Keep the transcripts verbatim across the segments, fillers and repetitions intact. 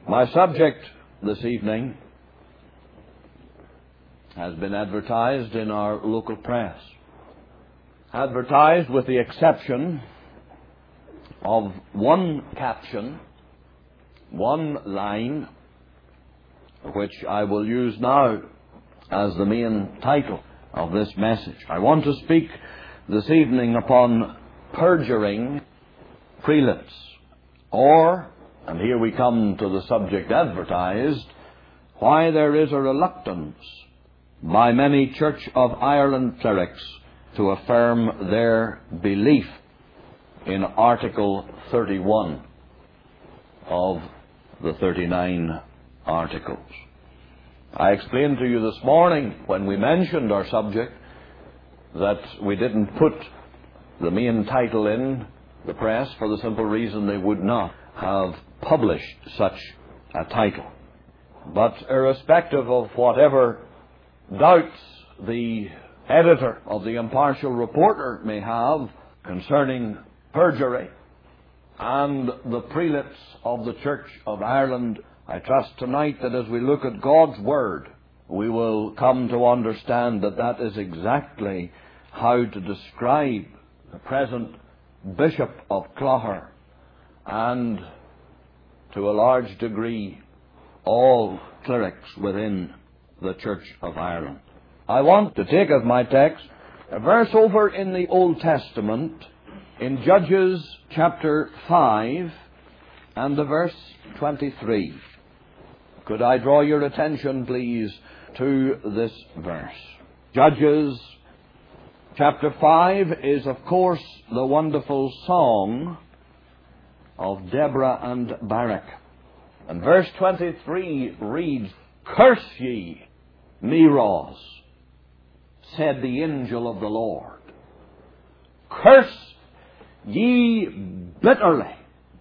My subject this evening has been advertised in our local press. Advertised with the exception of one caption, one line, which I will use now as the main title of this message. I want to speak this evening upon perjuring prelates, or, and here we come to the subject advertised, why there is a reluctance by many Church of Ireland clerics to affirm their belief in Article thirty-one of the thirty-nine Articles. I explained to you this morning when we mentioned our subject that we didn't put the main title in the press for the simple reason they would not have published such a title. But irrespective of whatever doubts the editor of the Impartial Reporter may have concerning perjury and the prelates of the Church of Ireland, I trust tonight that as we look at God's Word, we will come to understand that that is exactly how to describe the present Bishop of Clogher and, to a large degree, all clerics within the Church of Ireland. I want to take as my text a verse over in the Old Testament in Judges chapter five and the verse twenty-three. Could I draw your attention, please, to this verse? Judges chapter five is, of course, the wonderful song of Deborah and Barak. And verse twenty-three reads, "Curse ye, Meroz, said the angel of the Lord. Curse ye bitterly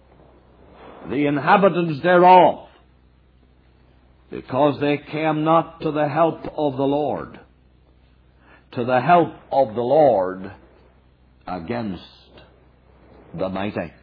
the inhabitants thereof, because they came not to the help of the Lord, to the help of the Lord against the mighty."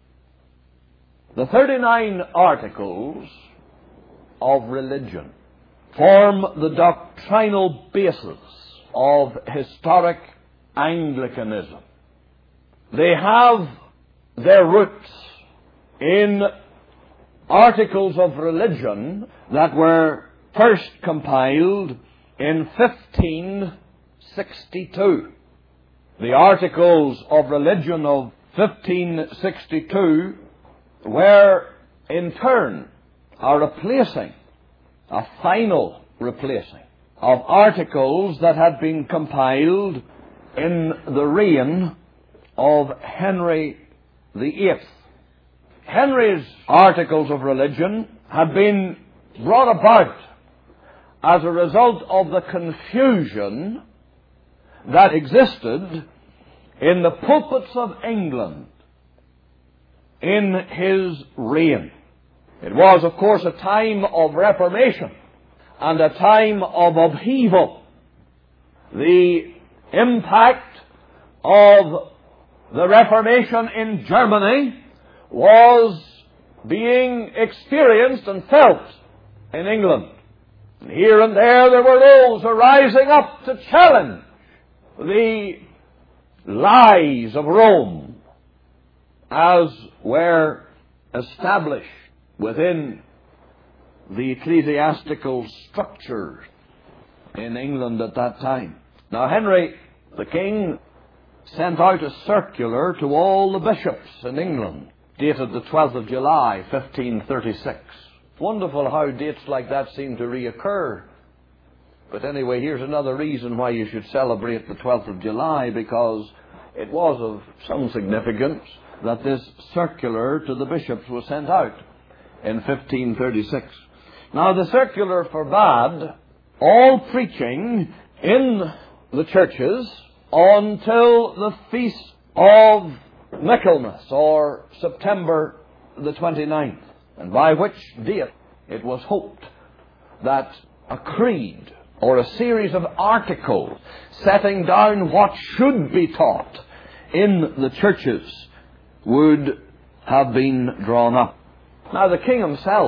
The thirty-nine Articles of religion form the doctrinal basis of historic Anglicanism. They have their roots in articles of religion that were first compiled in fifteen sixty-two. The Articles of Religion of fifteen sixty-two were in turn a replacing, a final replacing of articles that had been compiled in the reign of Henry the Eighth. Henry's Articles of Religion had been brought about as a result of the confusion that existed in the pulpits of England in his reign. It was, of course, a time of reformation and a time of upheaval. The impact of the Reformation in Germany was being experienced and felt in England. And here and there there were those arising up to challenge the lies of Rome as were established within the ecclesiastical structures in England at that time. Now, Henry the King sent out a circular to all the bishops in England, dated the twelfth of July, fifteen thirty-six. It's wonderful how dates like that seem to reoccur. But anyway, here's another reason why you should celebrate the twelfth of July, because it was of some significance that this circular to the bishops was sent out in fifteen thirty-six. Now, the circular forbade all preaching in the churches until the feast of Michaelmas, or September the twenty-ninth, and by which date it was hoped that a creed or a series of articles setting down what should be taught in the churches would have been drawn up. Now, the king himself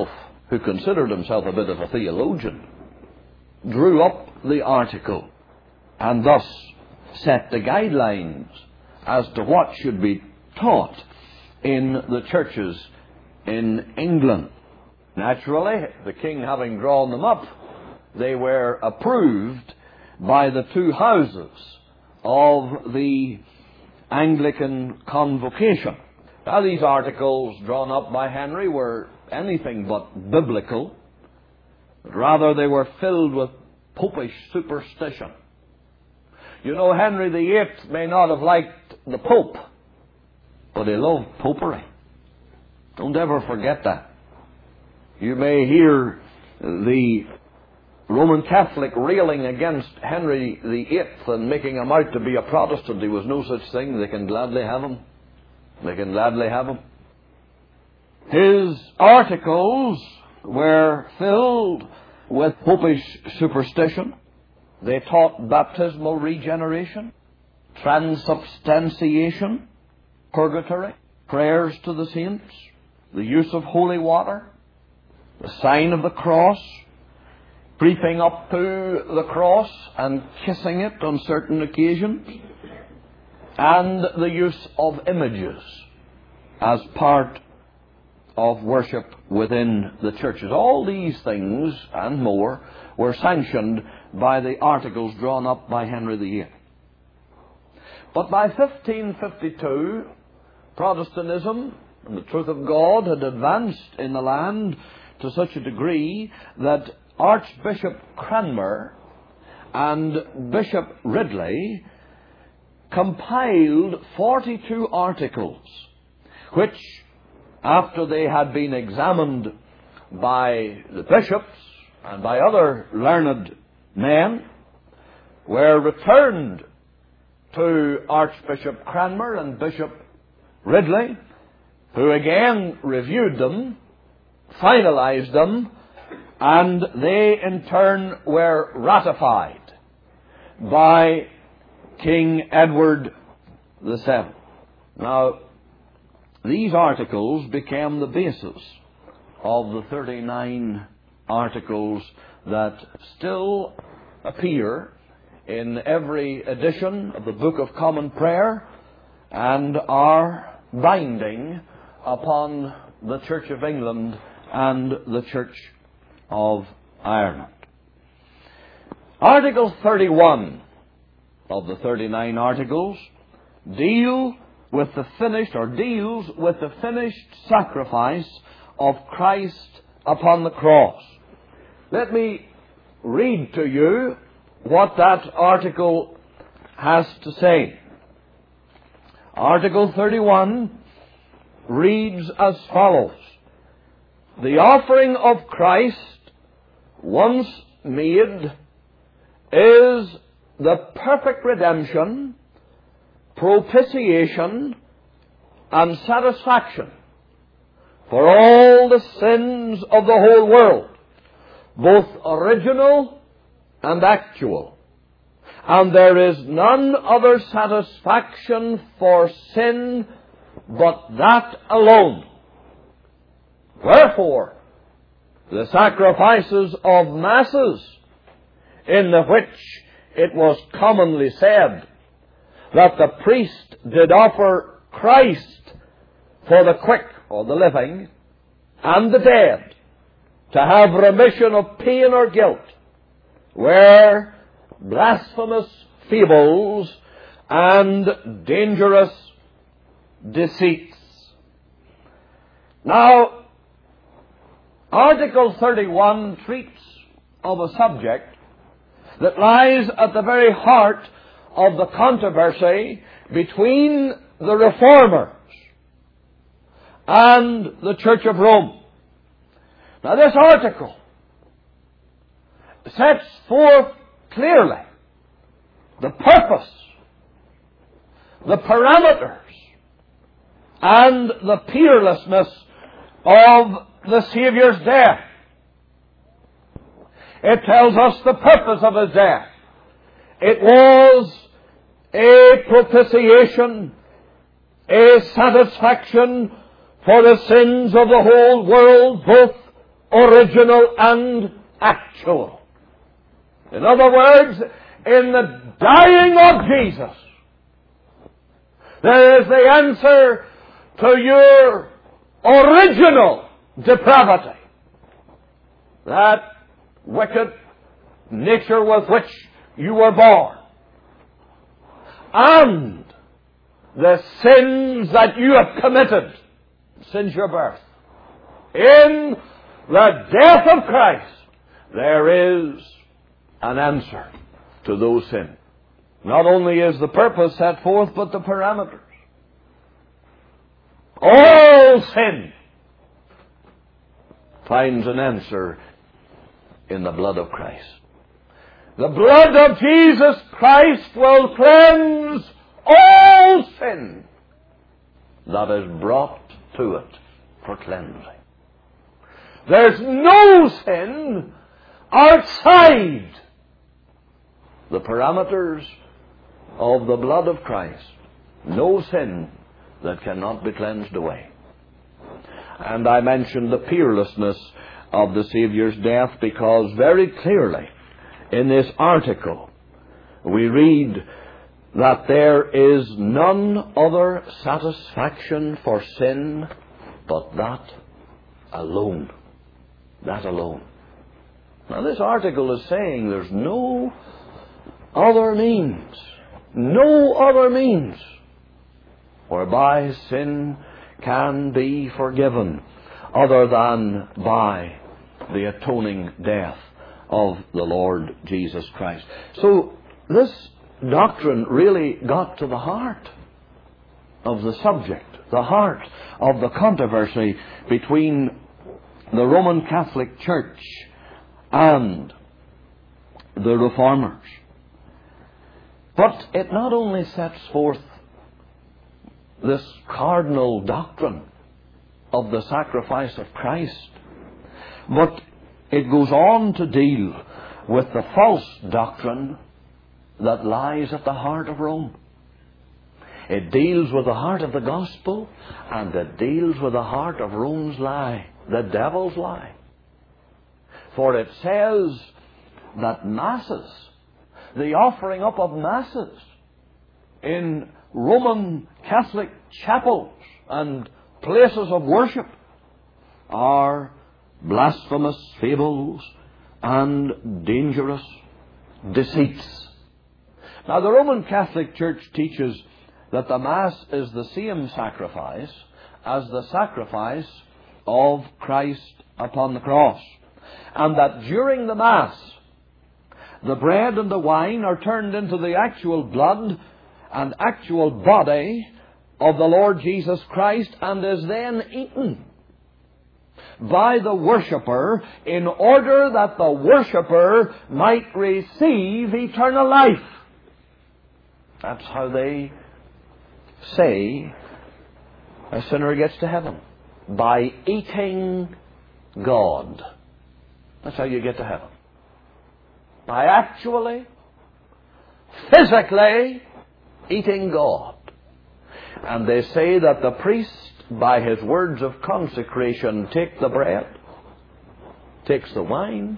who considered himself a bit of a theologian, drew up the article and thus set the guidelines as to what should be taught in the churches in England. Naturally, the king having drawn them up, they were approved by the two houses of the Anglican Convocation. Now, these articles drawn up by Henry were anything but biblical. Rather, they were filled with popish superstition. You know, Henry the Eighth may not have liked the Pope, but he loved popery. Don't ever forget that. You may hear the Roman Catholic railing against Henry the Eighth and making him out to be a Protestant. There was no such thing. They can gladly have him. They can gladly have him. His articles were filled with popish superstition. They taught baptismal regeneration, transubstantiation, purgatory, prayers to the saints, the use of holy water, the sign of the cross, creeping up to the cross and kissing it on certain occasions, and the use of images as part of worship within the churches. All these things and more were sanctioned by the articles drawn up by Henry the Eighth. But by fifteen fifty-two, Protestantism and the truth of God had advanced in the land to such a degree that Archbishop Cranmer and Bishop Ridley compiled forty-two articles, which, after they had been examined by the bishops and by other learned men, were returned to Archbishop Cranmer and Bishop Ridley, who again reviewed them, finalized them, and they in turn were ratified by King Edward the Seventh. Now, these articles became the basis of the thirty-nine articles that still appear in every edition of the Book of Common Prayer and are binding upon the Church of England and the Church of Ireland. Article thirty-one of the thirty-nine articles deal with the finished, or deals with the finished sacrifice of Christ upon the cross. Let me read to you what that article has to say. Article thirty-one reads as follows: the offering of Christ, once made, is the perfect redemption, propitiation, and satisfaction for all the sins of the whole world, both original and actual. And there is none other satisfaction for sin but that alone. Wherefore, the sacrifices of masses, in the which it was commonly said that the priest did offer Christ for the quick, or the living, and the dead, to have remission of pain or guilt, were blasphemous fables and dangerous deceits. Now, Article thirty-one treats of a subject that lies at the very heart of the controversy between the Reformers and the Church of Rome. Now, this article sets forth clearly the purpose, the parameters, and the peerlessness of the Saviour's death. It tells us the purpose of His death. It was a propitiation, a satisfaction for the sins of the whole world, both original and actual. In other words, in the dying of Jesus, there is the answer to your original depravity. That wicked nature with which you were born. And the sins that you have committed since your birth. In the death of Christ, there is an answer to those sins. Not only is the purpose set forth, but the parameters. All sin finds an answer in the blood of Christ. The blood of Jesus Christ will cleanse all sin that is brought to it for cleansing. There's no sin outside the parameters of the blood of Christ. No sin that cannot be cleansed away. And I mentioned the peerlessness of the Saviour's death because very clearly in this article we read that there is none other satisfaction for sin but that alone. That alone. Now this article is saying there's no other means, no other means whereby sin can be forgiven other than by the atoning death of the Lord Jesus Christ. So this doctrine really got to the heart of the subject, the heart of the controversy between the Roman Catholic Church and the Reformers. But it not only sets forth this cardinal doctrine of the sacrifice of Christ, but it goes on to deal with the false doctrine that lies at the heart of Rome. It deals with the heart of the gospel, and it deals with the heart of Rome's lie, the devil's lie. For it says that masses, the offering up of masses in Roman Catholic chapels and places of worship are blasphemous fables and dangerous deceits. Now, the Roman Catholic Church teaches that the Mass is the same sacrifice as the sacrifice of Christ upon the cross, and that during the Mass the bread and the wine are turned into the actual blood and actual body of the Lord Jesus Christ, and is then eaten by the worshipper in order that the worshipper might receive eternal life. That's how they say a sinner gets to heaven. By eating God. That's how you get to heaven. By actually, physically eating God. And they say that the priest, by his words of consecration, takes the bread, takes the wine,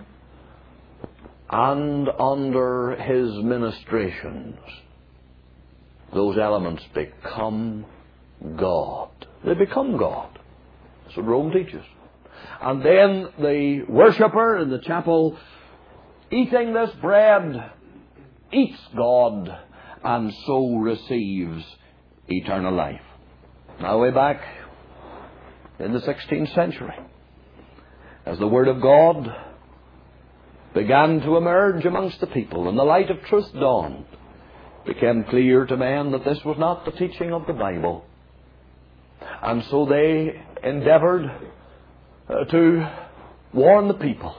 and under his ministrations, those elements become God. They become God. That's what Rome teaches. And then the worshipper in the chapel, eating this bread, eats God, and so receives eternal life. Now way back in the sixteenth century, as the Word of God began to emerge amongst the people and the light of truth dawned, it became clear to men that this was not the teaching of the Bible. And so they endeavored uh, to warn the people.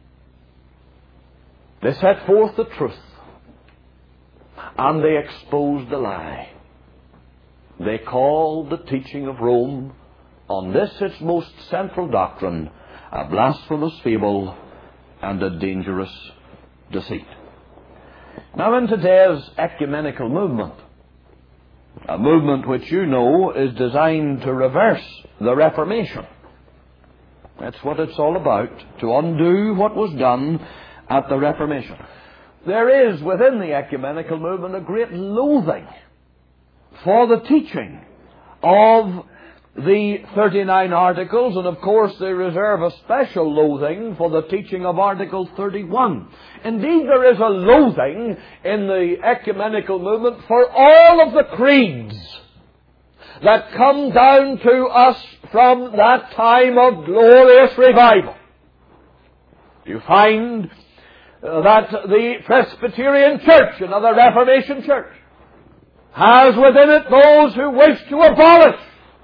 They set forth the truth, and they exposed the lie. They called the teaching of Rome on this its most central doctrine a blasphemous fable and a dangerous deceit. Now, in today's ecumenical movement, a movement which you know is designed to reverse the Reformation, That's what it's all about, to undo what was done at the Reformation. There is within the ecumenical movement a great loathing for the teaching of the thirty-nine Articles, and of course they reserve a special loathing for the teaching of Article thirty-one. Indeed, there is a loathing in the ecumenical movement for all of the creeds that come down to us from that time of glorious revival. You find that the Presbyterian Church, another Reformation church, has within it those who wish to abolish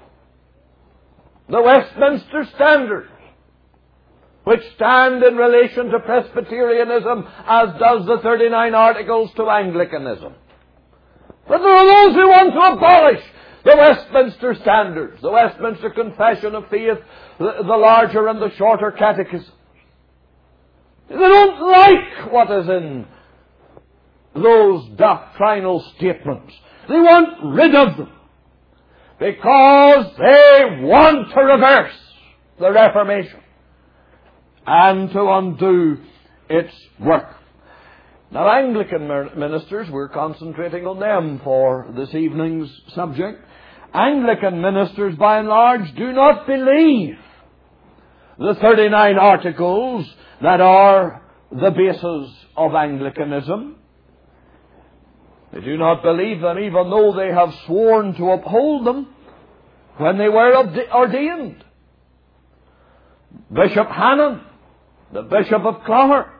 the Westminster Standards, which stand in relation to Presbyterianism as does the thirty-nine Articles to Anglicanism. But there are those who want to abolish the Westminster Standards, the Westminster Confession of Faith, the, the larger and the shorter catechisms. They don't like what is in those doctrinal statements. They want rid of them because they want to reverse the Reformation and to undo its work. Now, Anglican ministers, we're concentrating on them for this evening's subject. Anglican ministers, by and large, do not believe the thirty-nine Articles that are the basis of Anglicanism. They do not believe them, even though they have sworn to uphold them when they were ordained. Bishop Hannon, the Bishop of Clogher,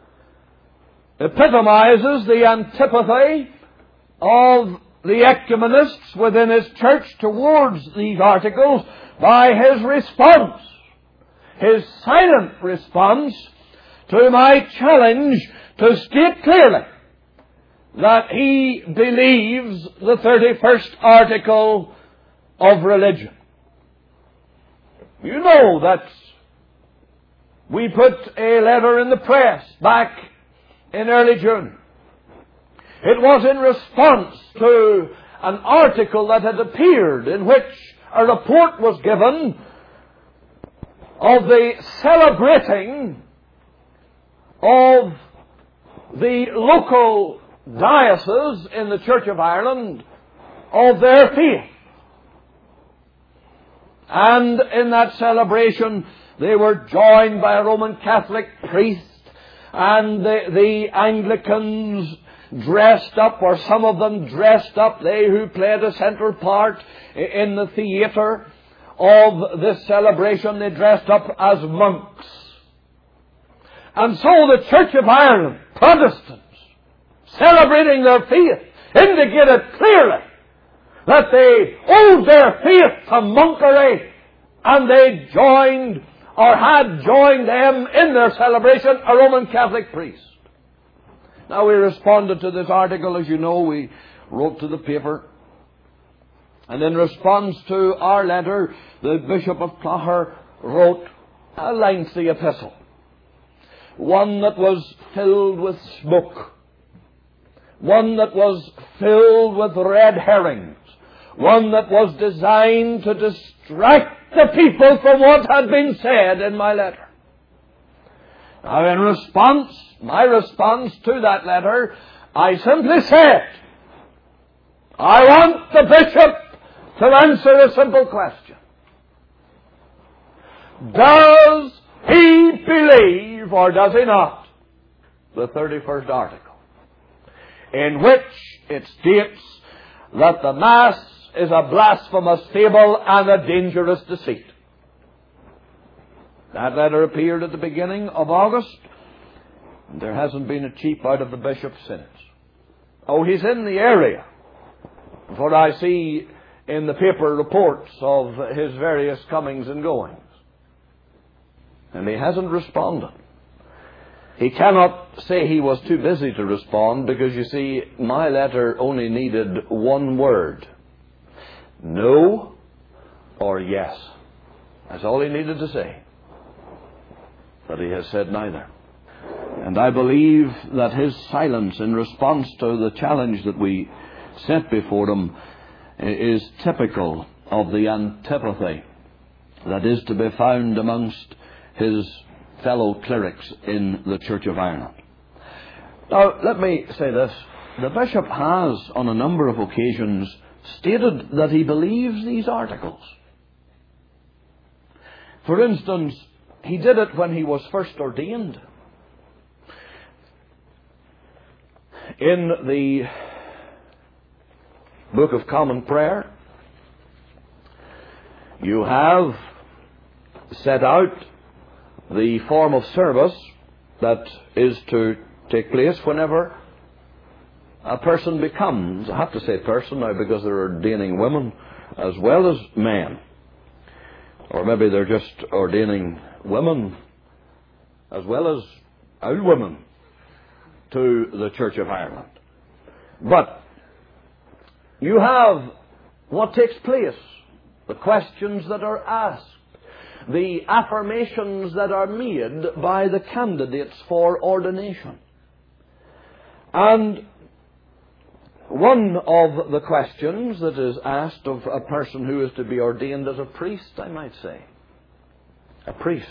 epitomizes the antipathy of the ecumenists within his church towards these articles by his response, his silent response to my challenge to state clearly that he believes the thirty-first article of religion. You know that we put a letter in the press back in early June. It was in response to an article that had appeared in which a report was given of the celebrating of the local diocese in the Church of Ireland of their faith. And in that celebration they were joined by a Roman Catholic priest, and the, the Anglicans dressed up, or some of them dressed up, they who played a central part in the theatre of this celebration, they dressed up as monks. And so the Church of Ireland, Protestants, celebrating their faith, indicated clearly that they owed their faith to monkery, and they joined, or had joined them in their celebration, a Roman Catholic priest. Now, we responded to this article, as you know. We wrote to the paper. And in response to our letter, the Bishop of Clogher wrote a lengthy epistle. One that was filled with smoke. One that was filled with red herrings. One that was designed to distract the people from what had been said in my letter. Now, in response, my response to that letter, I simply said, I want the bishop to answer a simple question. Does he believe, or does he not, the thirty-first article, in which it states that the Mass is a blasphemous fable and a dangerous deceit? That letter appeared at the beginning of August. And there hasn't been a cheep out of the bishop since. Oh, he's in the area, for I see in the paper reports of his various comings and goings. And he hasn't responded. He cannot say he was too busy to respond, because, you see, my letter only needed one word. No or yes. That's all he needed to say. But he has said neither. And I believe that his silence in response to the challenge that we set before him is typical of the antipathy that is to be found amongst his fellow clerics in the Church of Ireland. Now, let me say this. The bishop has, on a number of occasions, stated that he believes these articles. For instance, he did it when he was first ordained. In the Book of Common Prayer, you have set out the form of service that is to take place whenever a person becomes, I have to say person now because they're ordaining women as well as men. Or maybe they're just ordaining women as well as old women to the Church of Ireland. But you have what takes place, the questions that are asked, the affirmations that are made by the candidates for ordination. And one of the questions that is asked of a person who is to be ordained as a priest, I might say. A priest.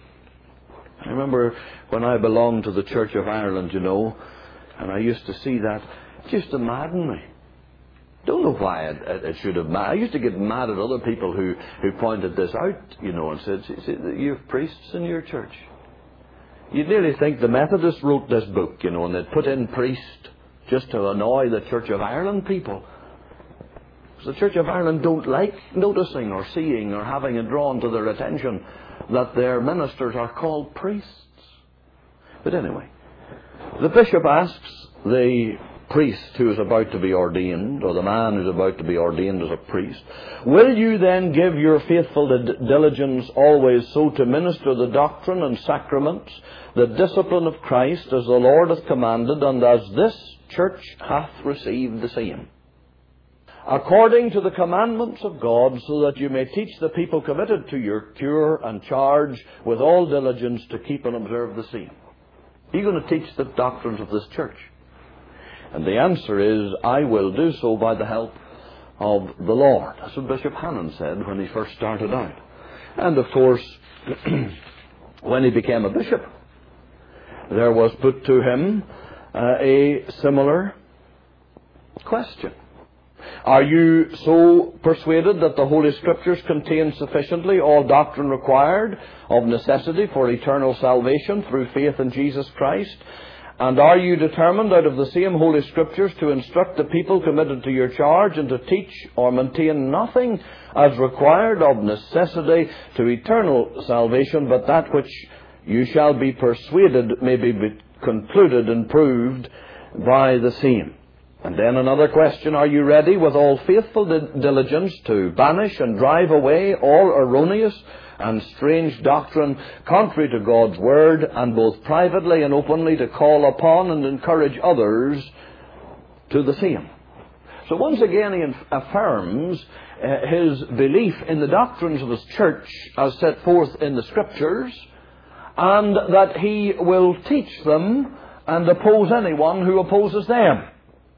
I remember when I belonged to the Church of Ireland, you know, and I used to see that. It used to madden me. Don't know why it, it, it should have mad. I used to get mad at other people who, who pointed this out, you know, and said, see, you have priests in your church. You'd nearly think the Methodists wrote this book, you know, and they'd put in priest just to annoy the Church of Ireland people. Because the Church of Ireland don't like noticing or seeing or having it drawn to their attention that their ministers are called priests. But anyway, the bishop asks the priest who is about to be ordained, or the man who is about to be ordained as a priest, will you then give your faithful diligence always so to minister the doctrine and sacraments, the discipline of Christ, as the Lord hath commanded, and as this church hath received the same, according to the commandments of God, so that you may teach the people committed to your cure and charge with all diligence to keep and observe the same? Are you going to teach the doctrines of this church? And the answer is, I will do so by the help of the Lord. That's what Bishop Hannon said when he first started out. And of course, when he became a bishop, there was put to him uh, a similar question. Are you so persuaded that the Holy Scriptures contain sufficiently all doctrine required of necessity for eternal salvation through faith in Jesus Christ? And are you determined out of the same Holy Scriptures to instruct the people committed to your charge and to teach or maintain nothing as required of necessity to eternal salvation, but that which you shall be persuaded may be concluded and proved by the same? And then another question, are you ready with all faithful diligence to banish and drive away all erroneous and strange doctrine contrary to God's Word, and both privately and openly to call upon and encourage others to the same? So once again he affirms uh, his belief in the doctrines of his church as set forth in the Scriptures, and that he will teach them and oppose anyone who opposes them.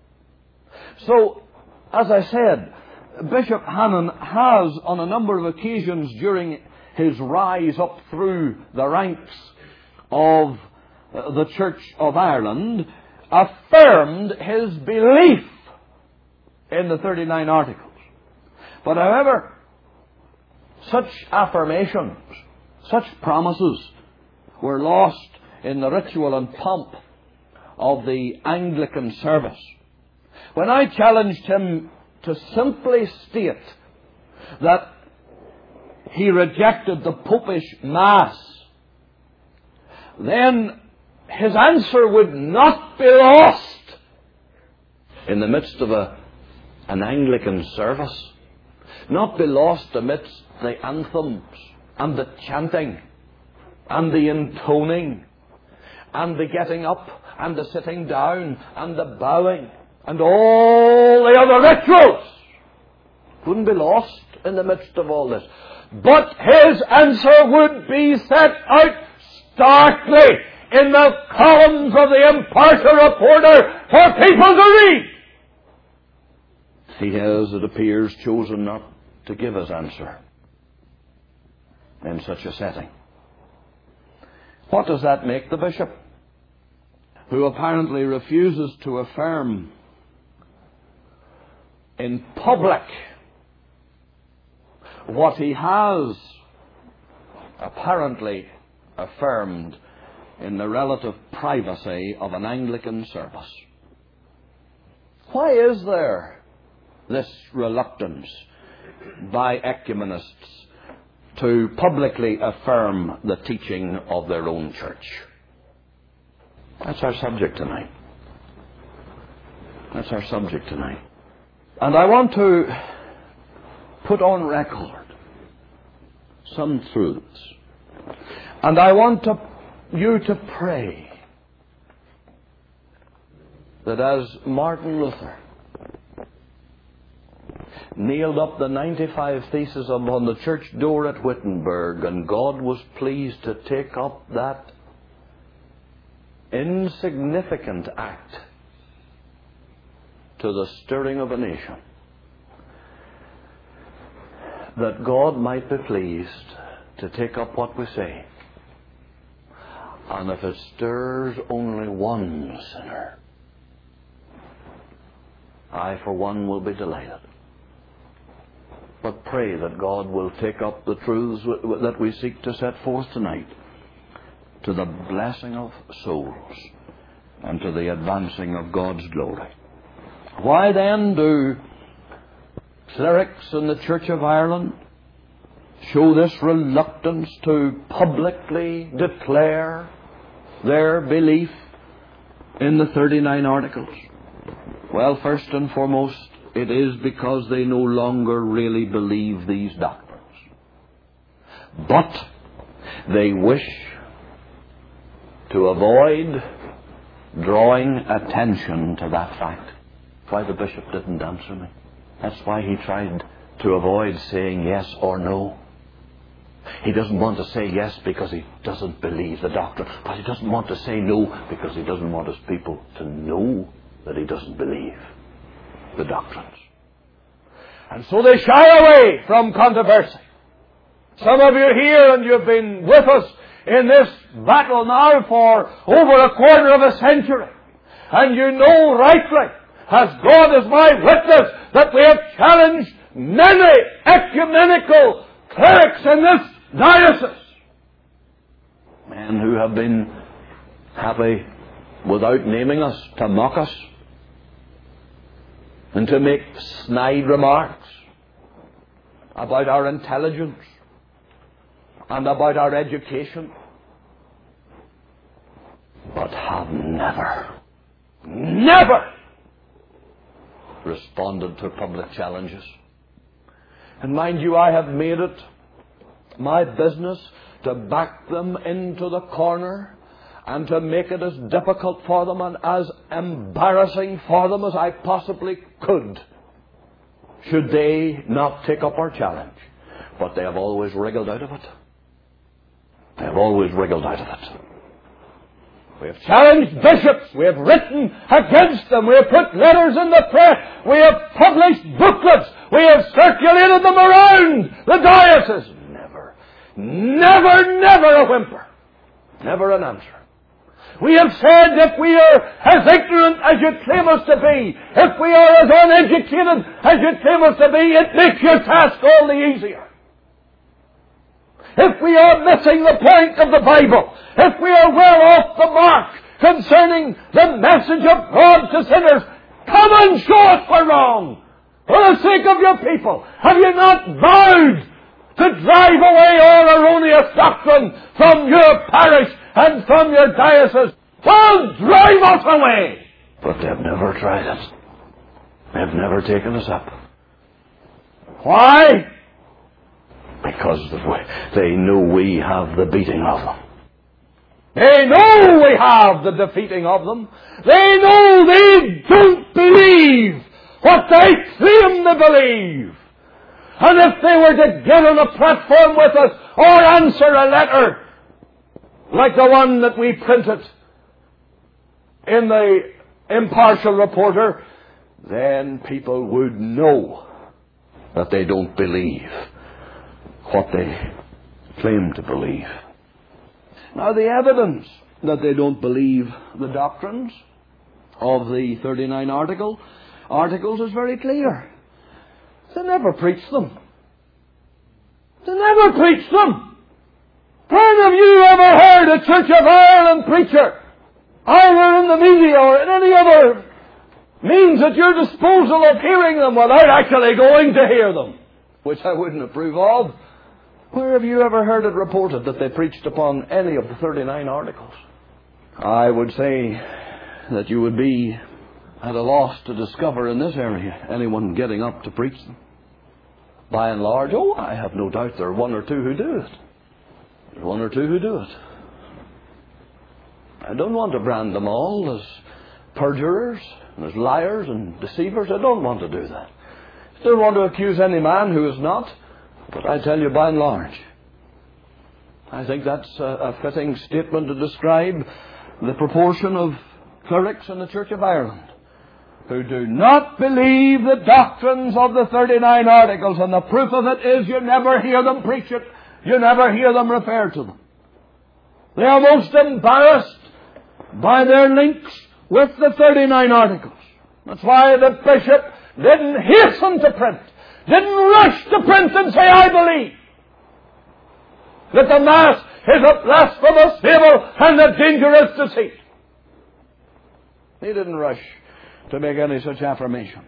So, as I said, Bishop Hannon has on a number of occasions during his rise up through the ranks of the Church of Ireland affirmed his belief in the thirty-nine Articles. But however, such affirmations, such promises were lost in the ritual and pomp of the Anglican service. When I challenged him to simply state that he rejected the Popish Mass, then his answer would not be lost in the midst of a, an Anglican service, not be lost amidst the anthems and the chanting and the intoning and the getting up and the sitting down and the bowing and all the other rituals. Wouldn't be lost in the midst of all this. But his answer would be set out starkly in the columns of the Impartial Reporter for people to read. He has, it appears, chosen not to give his answer in such a setting. What does that make the bishop? Who apparently refuses to affirm in public what he has apparently affirmed in the relative privacy of an Anglican service. Why is there this reluctance by ecumenists to publicly affirm the teaching of their own church? That's our subject tonight. That's our subject tonight. And I want to put on record some truths. And I want to, you to pray that as Martin Luther nailed up the ninety-five Theses upon the church door at Wittenberg, and God was pleased to take up that insignificant act to the stirring of a nation, that God might be pleased to take up what we say, and if it stirs only one sinner, I for one will be delighted. But pray that God will take up the truths that we seek to set forth tonight to the blessing of souls and to the advancing of God's glory. Why then do clerics in the Church of Ireland show this reluctance to publicly declare their belief in the thirty-nine Articles? Well, first and foremost, it is because they no longer really believe these doctrines. But they wish to avoid drawing attention to that fact. That's why the bishop didn't answer me. That's why he tried to avoid saying yes or no. He doesn't want to say yes because he doesn't believe the doctrine, but he doesn't want to say no because he doesn't want his people to know that he doesn't believe the doctrines. And so they shy away from controversy. Some of you are here and you've been with us in this battle now for over a quarter of a century. And you know rightly, as God is my witness, that we have challenged many ecumenical clerics in this diocese. Men who have been happy, without naming us, to mock us and to make snide remarks about our intelligence and about our education, but have never, never responded to public challenges. And mind you, I have made it my business to back them into the corner and to make it as difficult for them and as embarrassing for them as I possibly could, should they not take up our challenge. But they have always wriggled out of it. They have always wriggled out of it. We have challenged bishops. We have written against them. We have put letters in the press. We have published booklets. We have circulated them around the diocese. Never, never, never a whimper. Never an answer. We have said if we are as ignorant as you claim us to be, if we are as uneducated as you claim us to be, it makes your task all the easier. If we are missing the point of the Bible, if we are well off the mark concerning the message of God to sinners, come and show us we're wrong. For the sake of your people, have you not vowed to drive away all erroneous doctrine from your parish and from your diocese? Well, drive us away! But they've never tried it. They've never taken us up. Why? Because they know we have the beating of them. They know we have the defeating of them. They know they don't believe what they claim to believe. And if they were to get on a platform with us or answer a letter like the one that we printed in the Impartial Reporter, then people would know that they don't believe what they claim to believe. Now, the evidence that they don't believe the doctrines of the thirty-nine article, articles is very clear. They never preach them. They never preach them. When have you ever heard a Church of Ireland preacher, either in the media or in any other means at your disposal of hearing them without actually going to hear them, which I wouldn't approve of? Where have you ever heard it reported that they preached upon any of the thirty-nine articles? I would say that you would be at a loss to discover in this area anyone getting up to preach them. By and large, oh, I have no doubt there are one or two who do it. There's one or two who do it. I don't want to brand them all as perjurers, and as liars and deceivers. I don't want to do that. I don't want to accuse any man who is not. But I tell you, by and large, I think that's a, a fitting statement to describe the proportion of clerics in the Church of Ireland who do not believe the doctrines of the thirty-nine articles. And the proof of it is you never hear them preach it. You never hear them refer to them. They are most embarrassed by their links with the thirty-nine articles. That's why the bishop didn't hasten to print, didn't rush to print and say, I believe that the Mass is a blasphemous fable and a dangerous deceit. He didn't rush to make any such affirmation.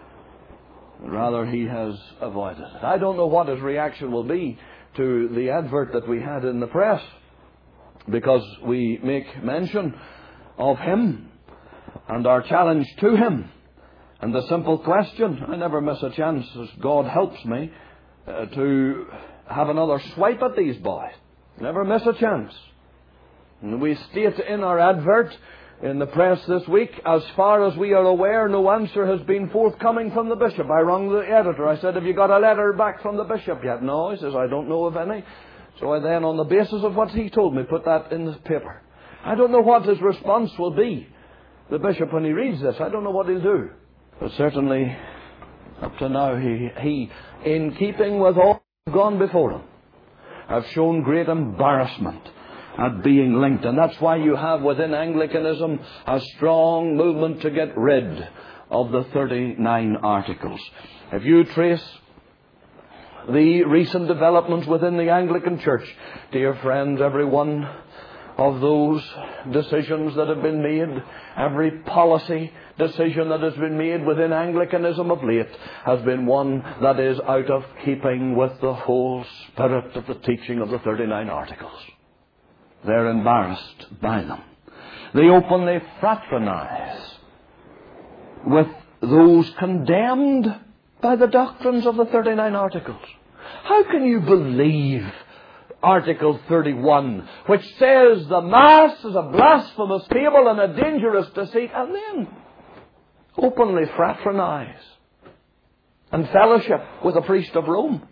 Rather, he has avoided it. I don't know what his reaction will be to the advert that we had in the press, because we make mention of him and our challenge to him. And the simple question, I never miss a chance, as God helps me, uh, to have another swipe at these boys. Never miss a chance. And we state in our advert in the press this week, as far as we are aware, no answer has been forthcoming from the bishop. I rang the editor. I said, have you got a letter back from the bishop yet? No. He says, I don't know of any. So I then, on the basis of what he told me, put that in the paper. I don't know what his response will be, the bishop, when he reads this. I don't know what he'll do. But certainly, up to now, he, he in keeping with all who have gone before him, have shown great embarrassment at being linked. And that's why you have within Anglicanism a strong movement to get rid of the thirty-nine articles. If you trace the recent developments within the Anglican Church, dear friends, every one of those decisions that have been made, every policy decision that has been made within Anglicanism of late, has been one that is out of keeping with the whole spirit of the teaching of the thirty-nine articles. They're embarrassed by them. They openly fraternize with those condemned by the doctrines of the thirty-nine articles. How can you believe Article thirty-one, which says the Mass is a blasphemous fable and a dangerous deceit, and then openly fraternize and fellowship with a priest of Rome?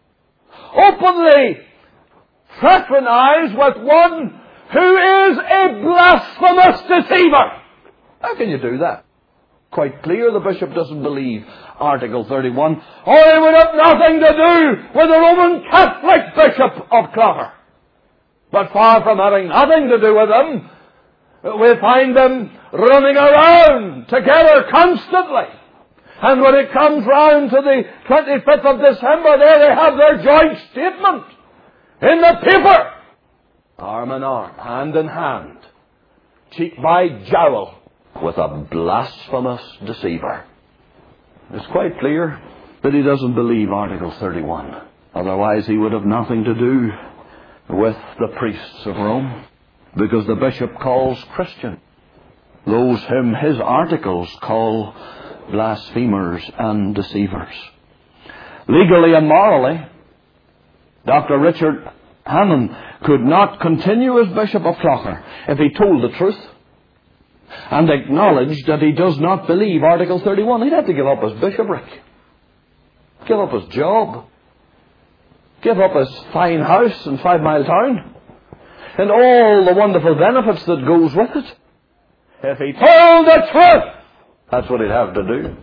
Openly fraternize with one who is a blasphemous deceiver. How can you do that? Quite clear the bishop doesn't believe Article thirty-one, or he would have nothing to do with the Roman Catholic Bishop of Clogher. But far from having nothing to do with them, we find them running around together constantly. And when it comes round to the twenty-fifth of December, there they have their joint statement in the paper. Arm in arm, hand in hand, cheek by jowl, with a blasphemous deceiver. It's quite clear that he doesn't believe Article thirty-one. Otherwise he would have nothing to do with the priests of Rome, because the bishop calls Christian those whom his articles call blasphemers and deceivers. Legally and morally, Doctor Richard Hannon could not continue as Bishop of Clogher if he told the truth and acknowledged that he does not believe Article thirty-one. He'd have to give up his bishopric, give up his job, give up his fine house in Five Mile Town, and all the wonderful benefits that goes with it. If he told the truth, that's what he'd have to do.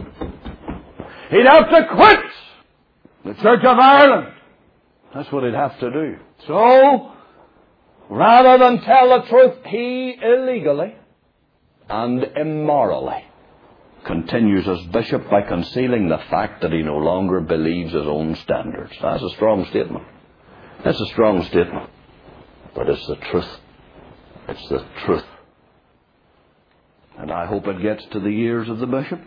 He'd have to quit the Church of Ireland. That's what he'd have to do. So, rather than tell the truth, he illegally and immorally continues as bishop by concealing the fact that he no longer believes his own standards. That's a strong statement. That's a strong statement. But it's the truth. It's the truth. And I hope it gets to the ears of the bishop.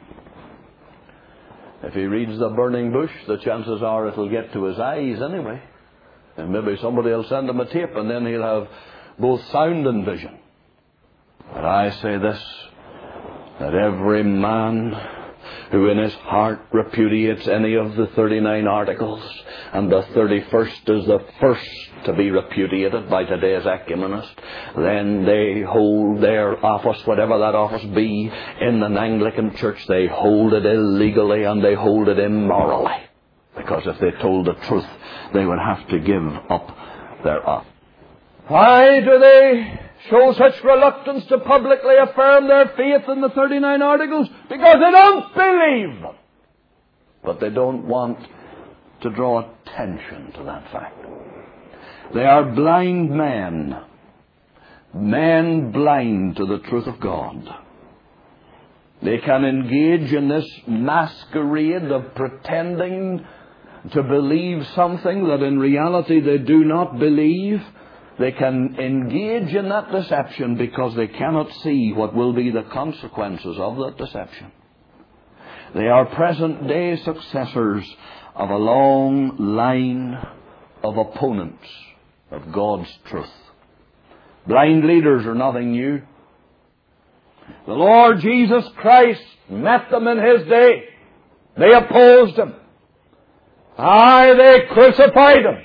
If he reads the burning bush, the chances are it'll get to his eyes anyway. And maybe somebody will send him a tape, and then he'll have both sound and vision. But I say this, that every man who in his heart repudiates any of the thirty-nine articles, and the thirty-first is the first to be repudiated by today's ecumenist, then they hold their office, whatever that office be, in an Anglican church. They hold it illegally and they hold it immorally. Because if they told the truth, they would have to give up their office. Why do they show such reluctance to publicly affirm their faith in the thirty-nine articles? Because they don't believe them. But they don't want to draw attention to that fact. They are blind men. Men blind to the truth of God. They can engage in this masquerade of pretending to believe something that in reality they do not believe. They can engage in that deception because they cannot see what will be the consequences of that deception. They are present-day successors of a long line of opponents of God's truth. Blind leaders are nothing new. The Lord Jesus Christ met them in His day. They opposed Him. Aye, they crucified Him.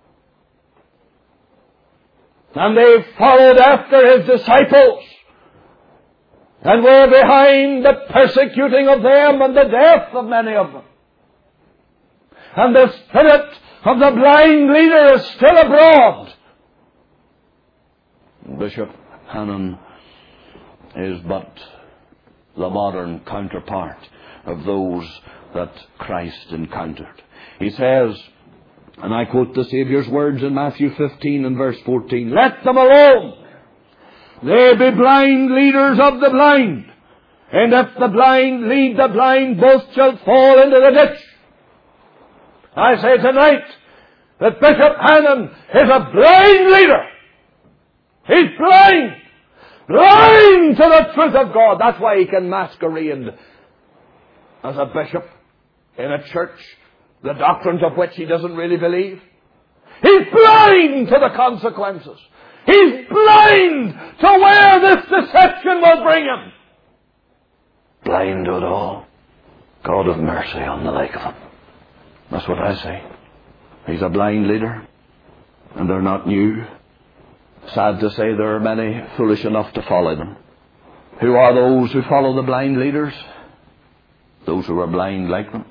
And they followed after His disciples and were behind the persecuting of them and the death of many of them. And the spirit of the blind leader is still abroad. Bishop Hannon is but the modern counterpart of those that Christ encountered. He says, and I quote the Saviour's words in Matthew fifteen and verse fourteen, "Let them alone. They be blind leaders of the blind. And if the blind lead the blind, both shall fall into the ditch." I say tonight that Bishop Hannon is a blind leader. He's blind. Blind to the truth of God. That's why he can masquerade as a bishop in a church, the doctrines of which he doesn't really believe. He's blind to the consequences. He's blind to where this deception will bring him. Blind to it all. God have mercy on the like of him. That's what I say. He's a blind leader, and they're not new. Sad to say, there are many foolish enough to follow them. Who are those who follow the blind leaders? Those who are blind like them.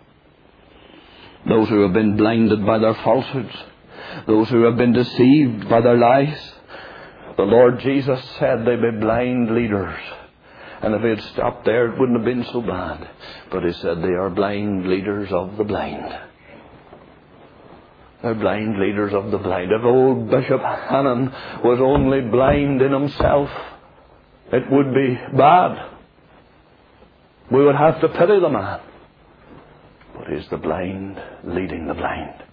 Those who have been blinded by their falsehoods. Those who have been deceived by their lies. The Lord Jesus said they'd be blind leaders. And if he had stopped there, it wouldn't have been so bad. But he said they are blind leaders of the blind. They're blind leaders of the blind. If old Bishop Hannon was only blind in himself, it would be bad. We would have to pity the man. But he's the blind leading the blind.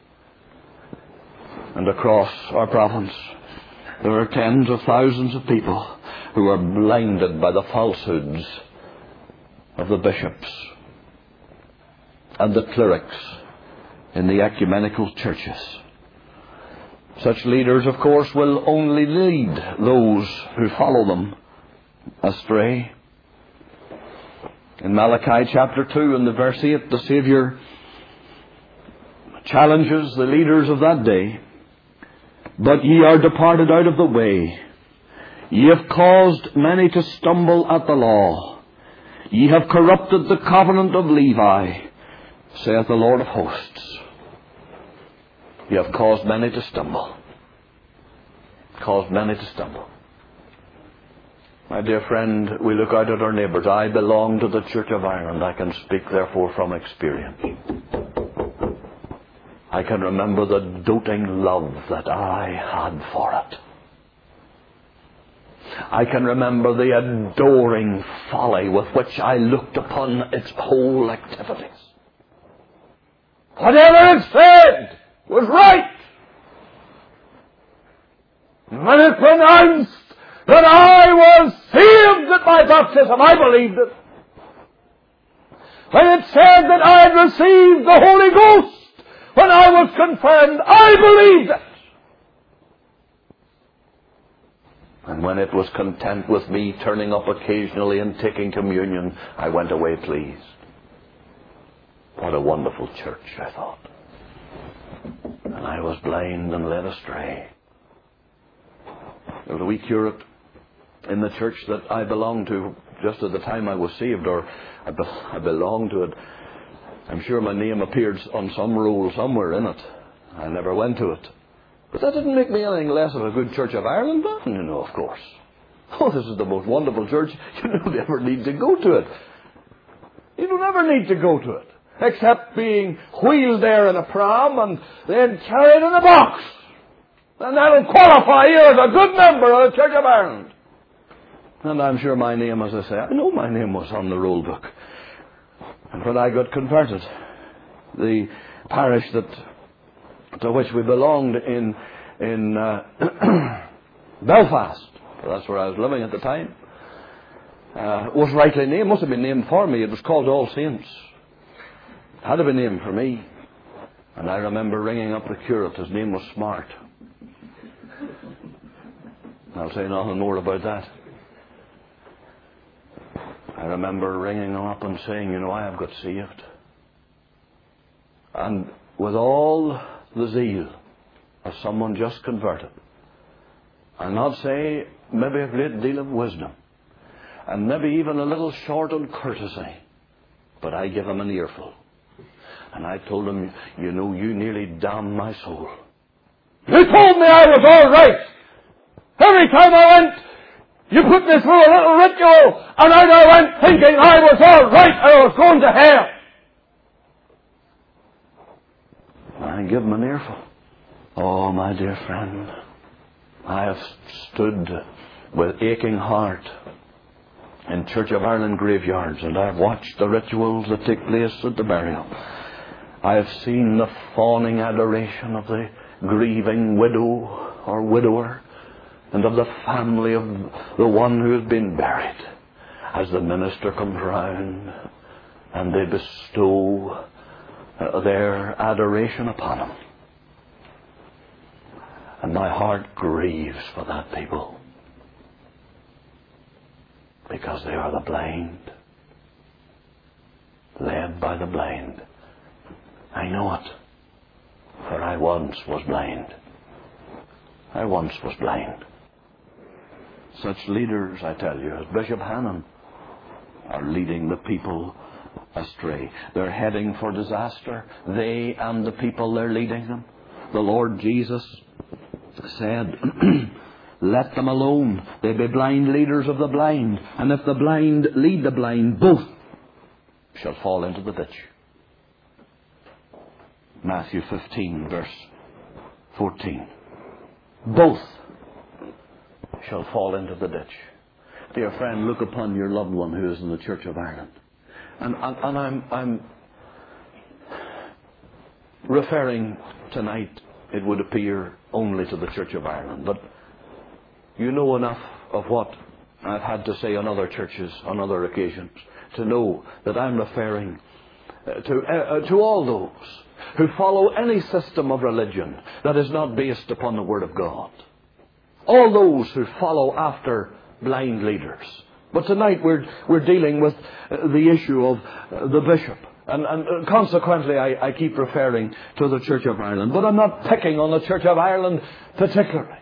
And across our province, there are tens of thousands of people who are blinded by the falsehoods of the bishops and the clerics in the ecumenical churches. Such leaders, of course, will only lead those who follow them astray. In Malachi chapter two and the verse eight, the Saviour challenges the leaders of that day. "But ye are departed out of the way. Ye have caused many to stumble at the law. Ye have corrupted the covenant of Levi, saith the Lord of hosts." You have caused many to stumble. Caused many to stumble. My dear friend, we look out at our neighbours. I belong to the Church of Ireland. I can speak, therefore, from experience. I can remember the doting love that I had for it. I can remember the adoring folly with which I looked upon its whole activities. Whatever it said was right. When it pronounced that I was saved at my baptism, I believed it. When it said that I had received the Holy Ghost when I was confirmed, I believed it. And when it was content with me turning up occasionally and taking communion, I went away pleased. What a wonderful church, I thought. And I was blind and led astray. There was a wee curate in the church that I belonged to just at the time I was saved, or I, be- I belonged to it. I'm sure my name appeared on some roll somewhere in it. I never went to it. But that didn't make me anything less of a good Church of Ireland man, you know, of course. Oh, this is the most wonderful church. You don't ever need to go to it. You don't ever need to go to it, except being wheeled there in a pram and then carried in a box. And that'll qualify you as a good member of the Church of Ireland. And I'm sure my name, as I say, I know my name was on the roll book. And when I got converted, the parish that to which we belonged in in uh, Belfast, that's where I was living at the time, uh, was rightly named. Must have been named for me. It was called All Saints. It had to be named for me. And I remember ringing up the curate. His name was Smart. I'll say nothing more about that. I remember ringing him up and saying, you know, I have got saved. And with all the zeal of someone just converted, I'll not say maybe a great deal of wisdom, and maybe even a little short on courtesy, but I give him an earful. And I told him, you know, you nearly damned my soul. You told me I was all right. Every time I went, you put me through a little ritual, and out I went thinking I was all right, I was going to hell. I give him an earful. Oh, my dear friend, I have stood with aching heart in Church of Ireland graveyards, and I have watched the rituals that take place at the burial. I have seen the fawning adoration of the grieving widow or widower and of the family of the one who has been buried, as the minister comes round and they bestow uh, their adoration upon him. And my heart grieves for that people, because they are the blind, led by the blind. I know it, for I once was blind. I once was blind. Such leaders, I tell you, as Bishop Hannon, are leading the people astray. They're heading for disaster. They and the people they're leading them. The Lord Jesus said, let them alone. They be blind leaders of the blind. And if the blind lead the blind, both shall fall into the ditch. Matthew fifteen, verse fourteen. Both shall fall into the ditch. Dear friend, look upon your loved one who is in the Church of Ireland. And, and, and I'm, I'm referring tonight, it would appear, only to the Church of Ireland. But you know enough of what I've had to say on other churches, on other occasions, to know that I'm referring to, uh, to all those who follow any system of religion that is not based upon the Word of God. All those who follow after blind leaders. But tonight we're we're dealing with the issue of the bishop. And, and consequently I, I keep referring to the Church of Ireland. But I'm not picking on the Church of Ireland particularly.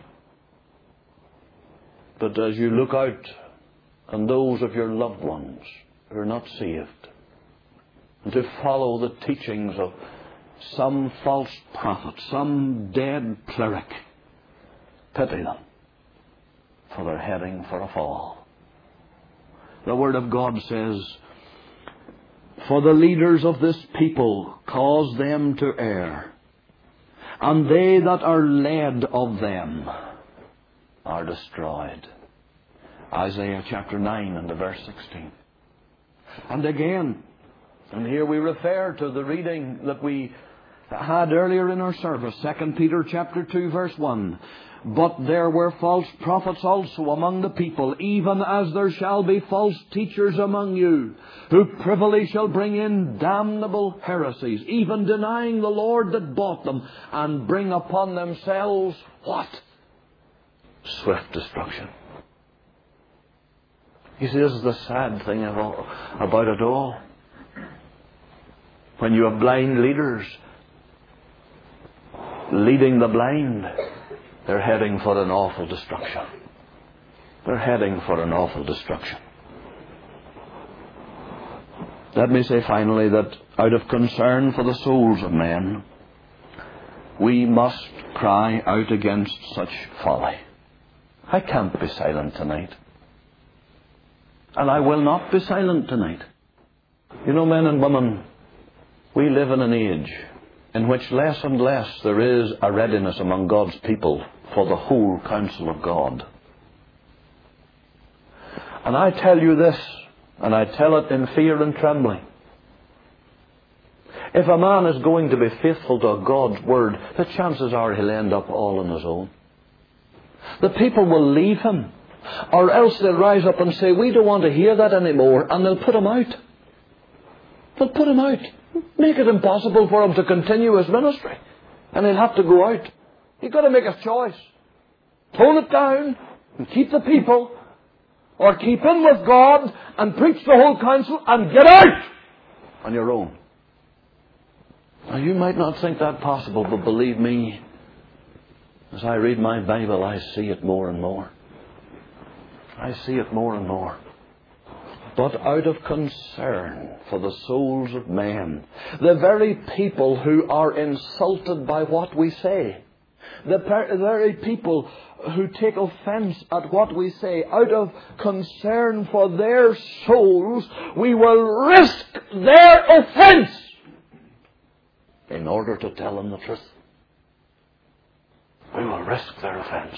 But as you look out on those of your loved ones who are not saved, and to follow the teachings of some false prophet, some dead cleric, pity them, for they're heading for a fall. The Word of God says, for the leaders of this people cause them to err, and they that are led of them are destroyed. Isaiah chapter nine and the verse sixteen. And again, and here we refer to the reading that we had earlier in our service, Second Peter chapter two verse one. But there were false prophets also among the people, even as there shall be false teachers among you, who privily shall bring in damnable heresies, even denying the Lord that bought them, and bring upon themselves what? Swift destruction. You see, this is the sad thing of all, about it all. When you have blind leaders leading the blind, they're heading for an awful destruction. They're heading for an awful destruction. Let me say finally that out of concern for the souls of men, we must cry out against such folly. I can't be silent tonight. And I will not be silent tonight. You know, men and women, we live in an age in which less and less there is a readiness among God's people for the whole counsel of God. And I tell you this, and I tell it in fear and trembling. If a man is going to be faithful to God's word, the chances are he'll end up all on his own. The people will leave him, or else they'll rise up and say, we don't want to hear that anymore, and they'll put him out. They'll put him out. Make it impossible for him to continue his ministry. And he'll have to go out. You've got to make a choice. Tone it down and keep the people, or keep in with God and preach the whole counsel and get out on your own. Now, you might not think that possible, but believe me, as I read my Bible, I see it more and more. I see it more and more. But out of concern for the souls of men, the very people who are insulted by what we say, the per- very people who take offense at what we say, out of concern for their souls, we will risk their offense in order to tell them the truth. We will risk their offense.